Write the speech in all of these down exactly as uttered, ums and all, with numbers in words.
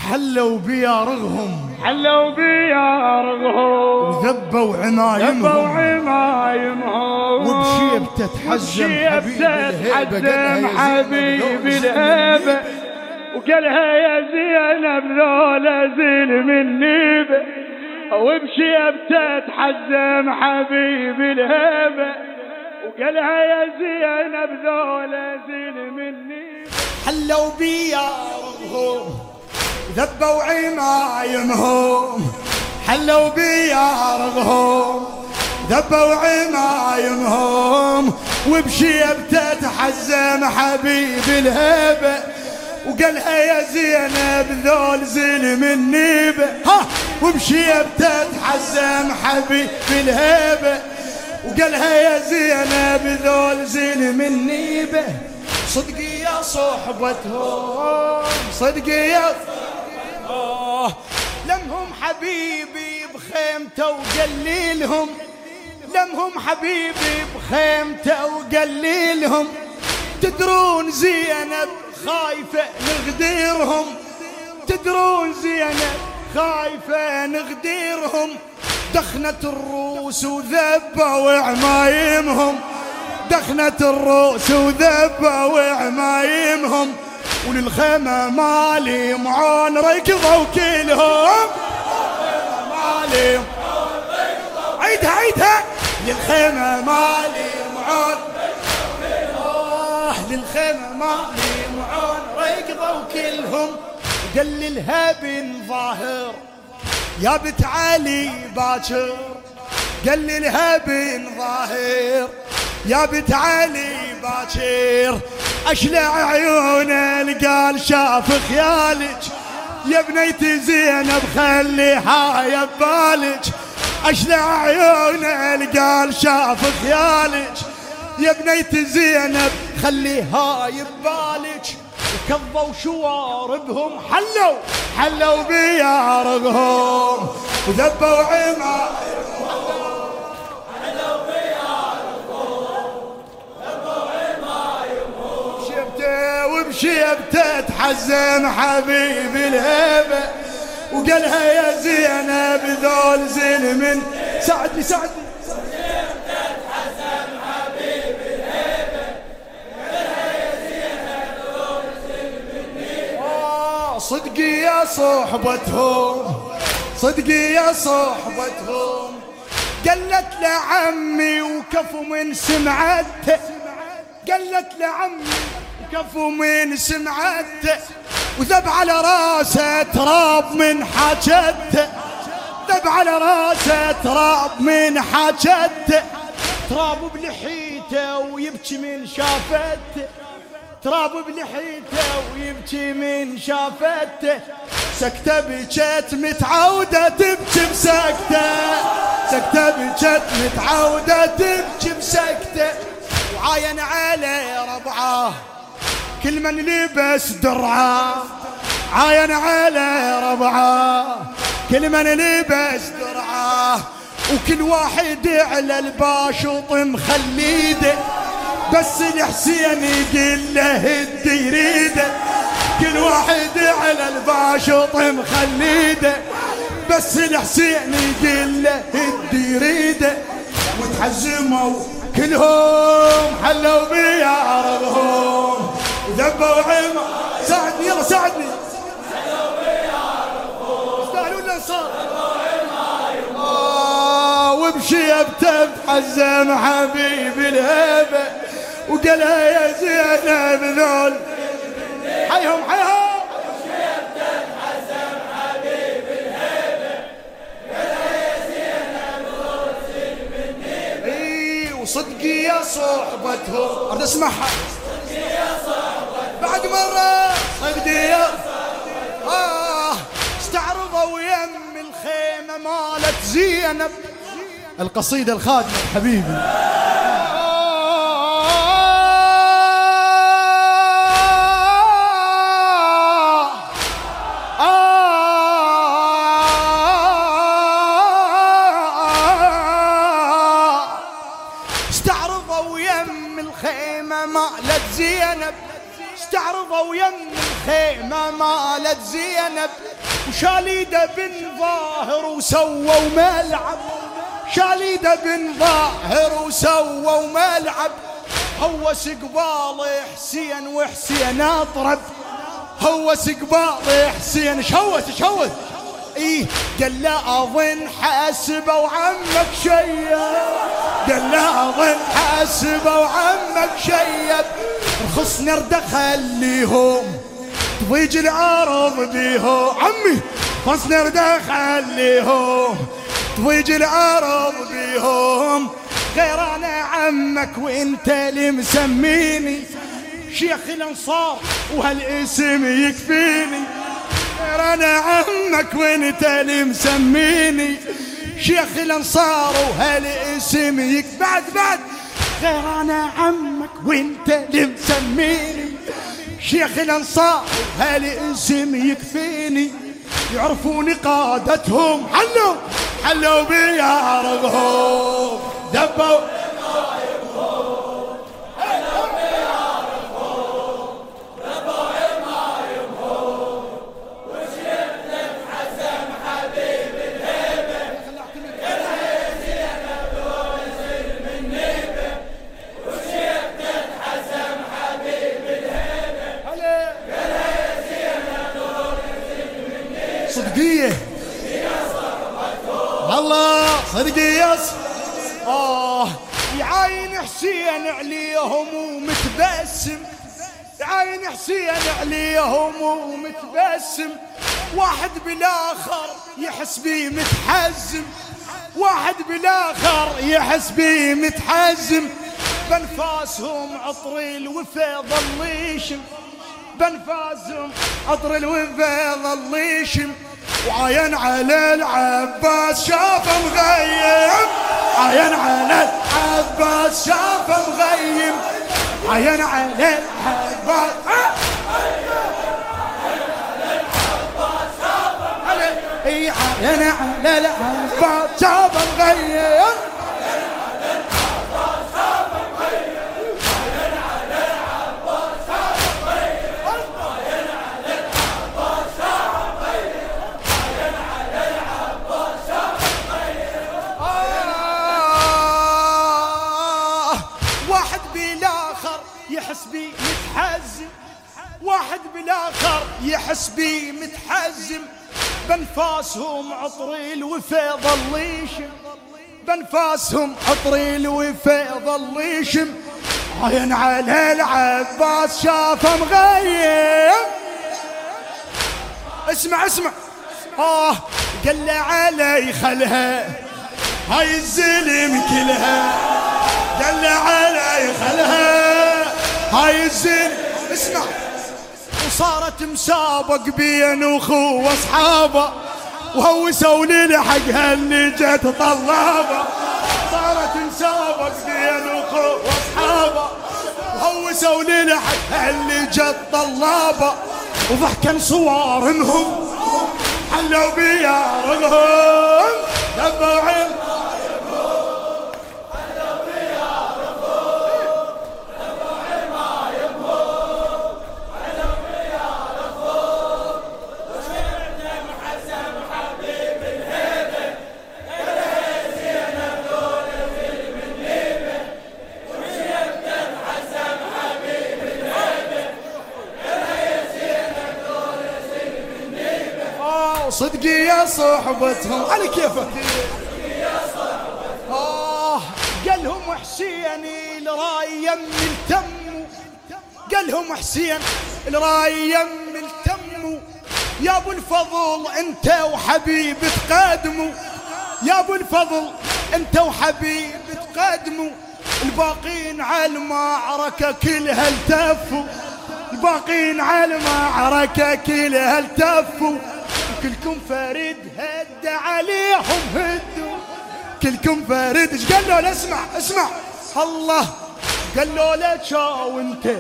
حلوا بيارغهم حلوا بيارغهم وذبوا عمايمهم ذبوا عمايمهم وبشيبته تحزم حبيب الهيبة وقالها يا زينب ذولا زين من نيبة وبشيبته تحزم حبيب الهيبة وقالها يا زينب ذولا زين من نيبة. حلوا بيارغهم ذبوا عمايمهم حلوا بيارغهم ذبوا عمايمهم وبشيبته تحزم حبيب الهيبة وقالها يا زينب ذول زين من نيبة ها وبشيبته تحزم حبيب الهيبة وقالها يا زينب ذول زين من نيبة. صدقي يا صحبتهم صدقي يا صحبتهم لمهم حبيبي بخيمته وقليلهم لمهم حبيبي بخيمته وقليلهم تدرون زينب خايفة نغديرهم تدرون زينب خايفة نغديرهم دخنت الروس وذبوا عمايمهم دخنت الروس وذبوا عمايمهم وللخيمة مالي معون ركضوا كلهم مالي عيدها عيدها للخيمة مالي معون آه للخيمة مالي معون ركضوا كلهم قللها بن ظاهر يا بنت علي باكر قللها بن ظاهر يا بنت علي باكر اشلع عيونه قال شاف خيالك يا بنيتي زينب خليها يا ببالك اشلع عيونه قال شاف خيالك يا بنيتي زينب خليها يا ببالك وكضوا شواربهم حلوا حلوا بيارغهم وذبوا عمايمهم حلوا بيارغهم ذبوا عمايمهم شبته وبشيبته تحزم حبيب الهيبة وقالها يا زينب ذول زين من ساعدني ساعدني صدقي يا صحبتهم صدقي يا صحبتهم قالت لعمي وكفو من سمعته قالت لعمي وكفو من سمعته وذب على راسه تراب من حاجته ذب على راسه تراب من حاجته تراب بلحيته ويبكي من شافته تراب بلحيته ويبكي من شافته سكتة بجت متعودة تبكي بسكتة سكتة بجت متعودة تبكي بسكتة وعاين عليه ربعه كل من لبس درعه عاين عليه ربعه كل من لبس درعه وكل واحد على الباشوط مخليده بس الحسين يقول له هدي يريده كل واحد على الباشوط مخليده بس الحسين يقول له هدي يريده وتحزموا كلهم حلوا بيارغهم وذبوا عمى ساعدني يلا ساعدني حلوا بيارغهم استاهلوا الانصار آه وبشيبته تحزم حبيب الهيبة وقالها يا زينب ذول حيهم حيهم وبشيبته تحزم حبيب الهيبة قالها يا زينب ذول زين من نيبة اي وصدقي يا صحبتهم اريد اسمعها صدقي يا صحبتهم بعد مرة صدقي يا صحبتهم آه استعرضوا يم الخيمة مالت زينب القصيدة الخادمة حبيبي استعرضوا يم الخيمة مالت زينب استعرضوا يم الخيمة مالت زينب، وشاليده بن ظاهر وسووا ملعب، شاليده بن ظاهر وسووا ملعب، هوس قبال حسين وحسين اطرب، هوس قبال حسين شوت شوت ايه قال لا اظن حاسبه وعمك شيب، قال لا اظن حاسبه وعمك شيب، رخص نرد خليهم تضيج العرض بيهم، عمي رخص نرد خليهم تضيج العرض بيهم، غير انا عمك وانت اللي مسميني شيخ الانصار وهالاسم يكفيني، غير انا عمك وانت اللي مسميني شيخ الانصار وهالاسم يكفيني، بعد بعد غير انا عمك وانت اللي مسميني شيخ الانصار وهالاسم يكفيني، يعرفوني قادتهم حلوا حلوا بيارغهم دبوا صدقية الله صدقية آه يعاين حسين عليهم ومتبسم، يعاين حسين عليهم ومتبسم، واحد بالاخر يحس بيه متحزم، واحد بالاخر يحس بيه متحزم، بنفاسهم عطر الوفا ظل يشم، بنفاسهم عطر الوفا ظل يشم، وعاين على العباس شافه مغيم، عاين على العباس شافه مغيم، عاين على العباس اي عاين على العباس شافه مغيم، يحس بي متحزم، واحد بالاخر يحس بي متحزم، بنفاسهم عطر الوفا ظل يشم، بنفاسهم عطر الوفا ظل يشم، عين على العباس شافه مغيم، اسمع اسمع اه قال له علي خلها هاي الزلم كلها، قال له علي خلها هاي الزين اسمع، وصارت مسابق بين اخوه واصحابه، وهوسوا لي حقها اللي جت طلابه، صارت مسابق بين اخوه واصحابه، وهوسوا لي حقها اللي جت طلابه، وضحكن صوارنهم حلوا بيارهم دبوا عين صدقي يا صحبتهم على كيفك آه قالهم حسين الراي يم التم، قالهم حسين الراي يم التم، يا ابو الفضل انت وحبيب تقدموا، يا ابو الفضل انت وحبيب تقدموا، الباقين على المعركة كلها التفوا، الباقين على المعركة كلها التفوا، كلكم فريد هد عليهم هدوا، كلكم فريد ايش قال له؟ اسمع اسمع الله قال له لا شاو انت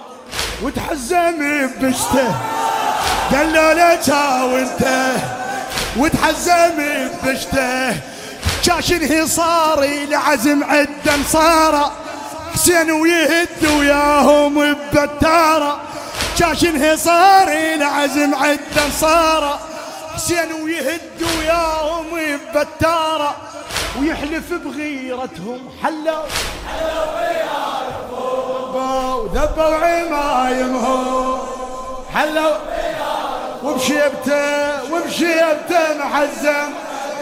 وتحزم ببشته، قال له لا شاو انت وتحزم ببشته، شاشن هصاري لعزم عدا صار حسين ويهد وياهم ببتاره، شاش انهصار العزم عدا صار حسين ويهد وياهم ببتاره ويحلف بغيرتهم حلوا حلوا ويعرفوا ذبوا عمايمهم حلوا وبشيبته وبشيبته محزم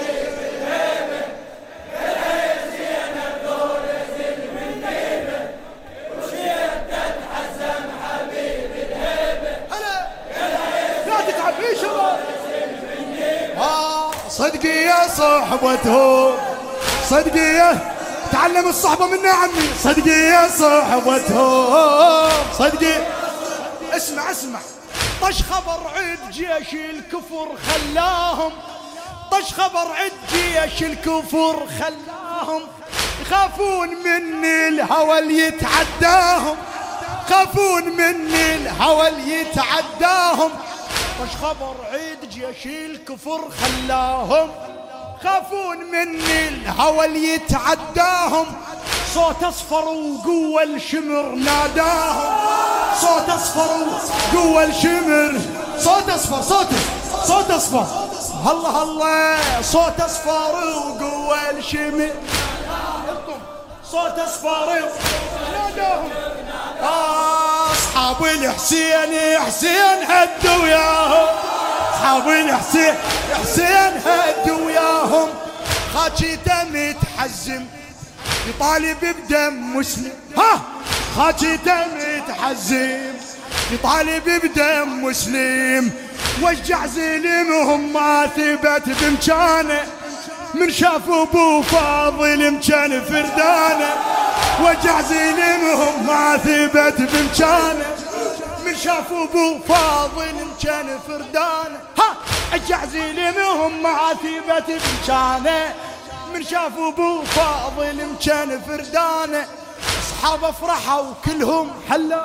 صدقي يا صحبته صدقي يا تعلم الصحبة منا عمي صدقي يا صحبته صدقي اسمع اسمع طش خبر عد جيش الكفر خلاهم طش خبر عد جيش الكفر خلاهم يخافون مني الهوى اللي يتعداهم يخافون مني الهوى اللي يتعداهم طش خبر عيد جيش الكفر خلاهم خافون مني الهوى اللي يتعداهم صوت اصفر وقوة الشمر ناداهم صوت اصفر وقوة الشمر صوت اصفر صوت صوت اصفر هلا هلا صوت اصفر وقوة الشمر صوت اصفر ناداهم اصحاب الحسين حسين هدوا وياهم اصحاب الحسين حسين هدوا وياهم خاجته متحزم يطالب بدم مسلم ها خاجته متحزم يطالب بدم مسلم وشجع زلمهم ما ثبت بمكانه من شاف ابو فاضل مكان فردانه وجع زلمهم ما ثبت بمكانه من شاف ابو فاضل مكان فردانه ها اجع زلمهم ما ثبت بمكانه من شاف ابو فاضل مكان فردانه اصحاب افرحوا كلهم حلوا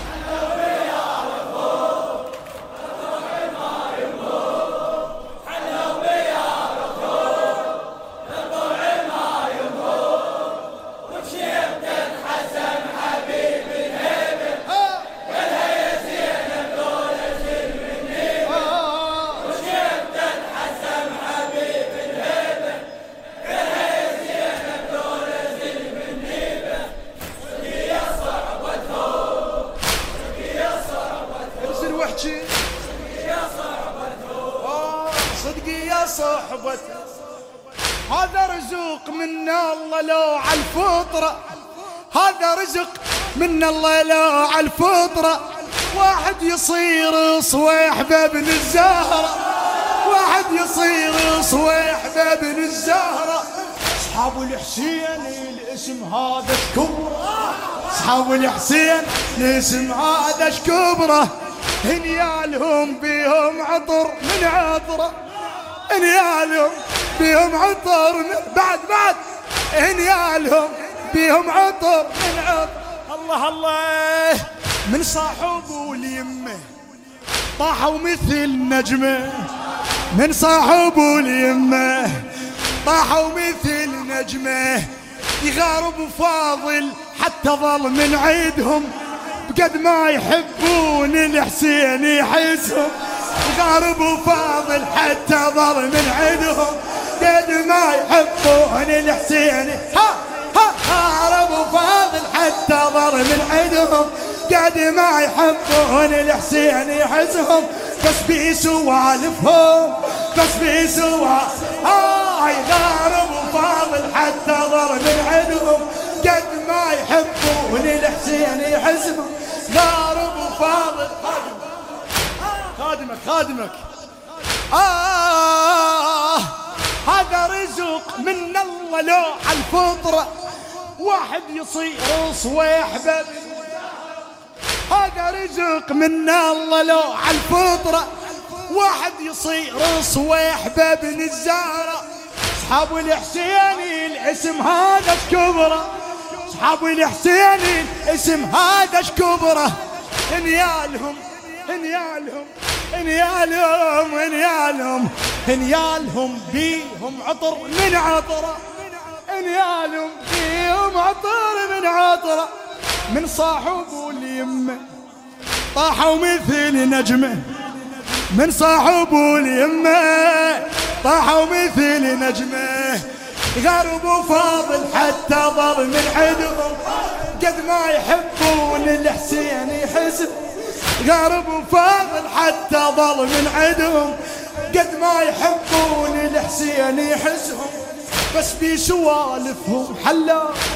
صدقي يا صحبة هذا رزق من الله لو على الفطرة هذا رزق من الله لو على الفطرة واحد يصير صويح بابن الزهرة واحد يصير صويح بابن الزهرة اصحاب الحسين الاسم هذا شكبره اصحاب الحسين الاسم هذا شكبره هنيالهم بيهم عطر من عطره هنيالهم بيهم عطر من بعد بعد هنيالهم بيهم عطر من عطر الله الله من صاحبه اليمه طاحوا مثل نجمه من صاحبه اليمه طاحوا مثل نجمه يغارب فاضل حتى ظل من عيدهم بقد ما يحبون الحسين يحسهم يغارب فاضل حتى ظل من عيدهم قد ما يحبون الحسين ها ها غارب فاضل حتى ظل من عيدهم قد ما يحبون الحسين يحسهم بس بسوالفهم بس بسوالفهم هاي غارب فاضل حتى ظل من عيدهم قد ما يحبون الحسين يحسهم غارب فاضل خادمك خادمك آه هذا رزق من الله لو على الفطرة واحد يصير صويح بابن هذا رزق من الله لو على الفطرة واحد يصير صويح بابن الزهرة اصحاب الحسين الاسم هذا شكبره اصحاب الحسين الاسم هذا شكبره هنيالهم هنيالهم هنيالهم هنيالهم هنيالهم بيهم عطر من عطره هنيالهم بيهم عطر من عطره من صاحبه اليمه طاحوا مثل نجمه من صاحبوا اليمه، طاحوا مثل نجمه. غربوا فاضل حتى ضل من عندهم قد ما يحبون الحسين يحسن. غربوا فاضل حتى ضل من عندهم قد ما يحبون الحسين يحسهم. بس بسوالفهم حلا